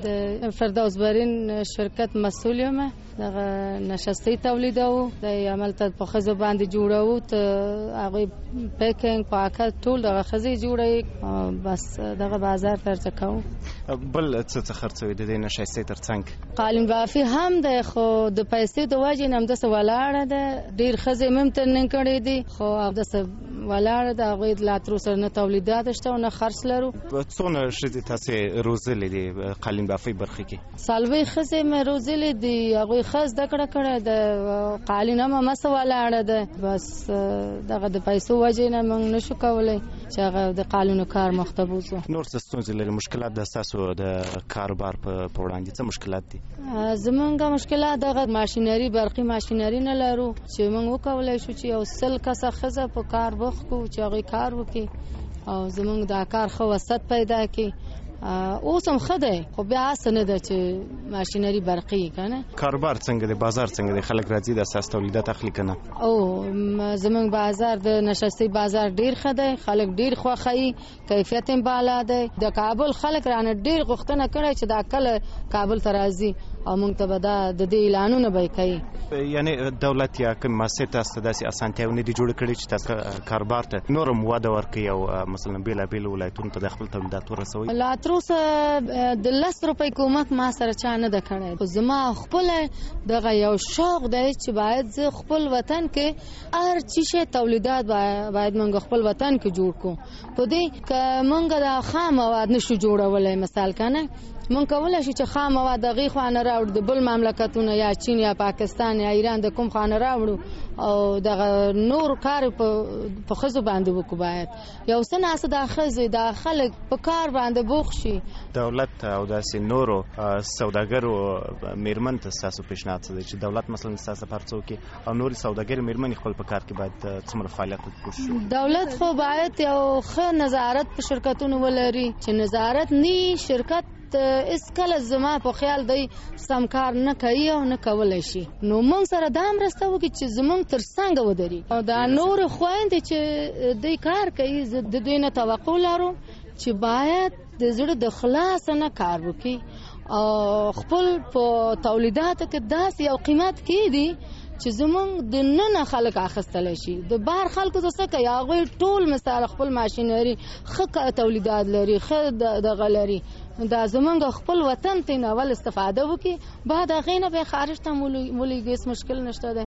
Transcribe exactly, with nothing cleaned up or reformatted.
د فردوس برین شرکت مسئول یم. دغه نشستی تولیدو د عمل ته په خزه باندې جوړو ته هغه پیکینګ پاکه ټول دغه خزه جوړي بس دغه بازار تر چکاو. بل څه څه خرڅوي د دې نشستی ترڅنګ قالین بافي هم د خو د پیسې د وجې نم د ولاړه ده ډیر خزه ممتن نه کړې دي خو د ولاړه ده هغه لا تر اوسه نه تولیدات شته او نه خرڅ لرو. څونه شې تاسو روزلې دي قالین بافي برخه کې؟ سالوي خزه مې روزلې دي هغه خز د کړه کړه د قالین هم مس ولاړه ده بس دغه د پیسو وجې نه موږ نشو کولای چې هغه د قالینو کار مختبوز. نور څه ستونزې لري مشکلات د تاسو د کاروبار په وړاندې څه مشکلات دي؟ زمونږ مشکلات دغه ماشینری برقي ماشینری نه لرو چې موږ وکولای شو چې یو سل کسه خزه په کار وکړو چې هغه کار وکړي او زمونږ دا کار خو وسط پیدا کړي. اوس هم خده خو بیا اسنه ده چې ماشینری برقي کنه. کاروبار څنګه دی بازار څنګه دی خلک راځي د اساس تولیدات اخلي کنه؟ او زمونږ بازار د نشستی بازار ډیر خده خلک ډیر خوخی کیفیت هم بالا ده. د کابل خلک رانه ډیر غوښتنه کړي چې دا کله کابل ته راځي او موږ ته به دا د دې اعلانونه به کوي. یعنی دولت یا کوم مؤسسه تاسو داسې اسانتیاونه دي جوړ کړي چې تاسو کاروبار ته نورم واده ورکړي او مثلا بیل بیل ولایتونو ته د خپل تولیدات ورسوي؟ لا تر اوسه د لس روپۍ کومک ما سره چا نه ده کړی خو زما خپل دغه یو شوق دی چې باید زه خپل وطن کې هر چی شی تولیدات باید موږ خپل وطن کې جوړ کړو. په دې که موږ د خام مواد نشو جوړولای مثال کنه مونږ کولای شو چې خام مواد دغه خوانه راوړو د بل مملکتونو یا چین یا پاکستان یا ایران د کوم خوانه راوړو او دغه نور کار په خزو باندې وکړو. باید یو څه ناس د خزې د خلک په کار باندې بوخ شي. دولت او داسې نورو سوداګرو میرمن ته تاسو پیشنهاد څه دی چې دولت مثلا تاسو پرڅو کې او نوري سوداګر میرمن خپل په کار کې باید څومره فعالیت وکړي؟ دولت خو باید یو ښه نظارت په شرکتونو ولري چې نظارت نی شرکت اس کله زما په خیال دی سمکار نه کوي او نه کولای شي. نو موږ سره دا مرسته وکړي چې زموږ تر څنګ ودري او دا نور خويندې چې دوی کار کوي د دوی نه توقع لرو چې باید د زړه د خلاص نه کار وکړي او خپل په تولیداتو کې داسې یو قیمت کې دي چې زمونږ د نن خلک اخستل شي. د بار خلکو د څه کوي هغه ټول مثال خپل ماشینری خه تولیدات لري خه د غلري دا زمونږ خپل وطن ته ناول استفاده وکي بعد هغه نه به خارج ته مولي مولي ګس مشکل نشته ده.